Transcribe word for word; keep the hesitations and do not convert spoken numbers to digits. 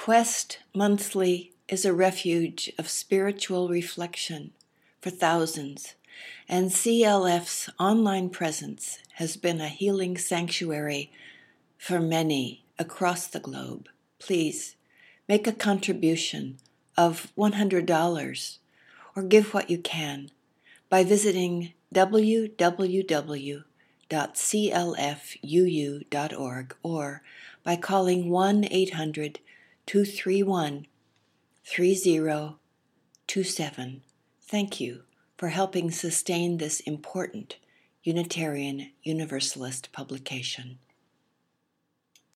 Quest Monthly is a refuge of spiritual reflection for thousands, and C L F's online presence has been a healing sanctuary for many across the globe. Please make a contribution of one hundred dollars or give what you can by visiting w w w dot c l f u u dot org or by calling one eight hundred two three one three zero two seven. Thank you for helping sustain this important Unitarian Universalist publication.